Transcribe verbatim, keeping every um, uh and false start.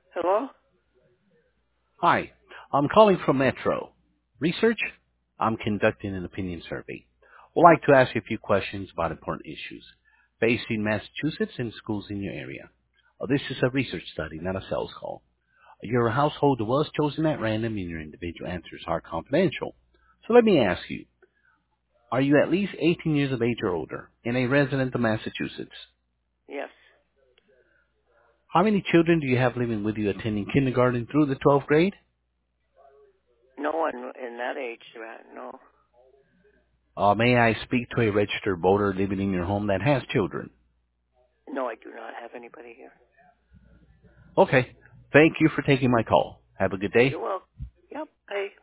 Hello? Hi, I'm calling from Metro. Research? I'm conducting an opinion survey. I'd like to ask you a few questions about important issues facing Massachusetts and schools in your area. Uh, This is a research study, not a sales call. Your household was chosen at random and your individual answers are confidential. So let me ask you, are you at least eighteen years of age or older and a resident of Massachusetts? Yes. How many children do you have living with you attending kindergarten through the twelfth grade? No one in that age, uh, no. Uh, may I speak to a registered voter living in your home that has children? No, I do not have anybody here. Okay. Thank you for taking my call. Have a good day. You're welcome. Yep. Bye.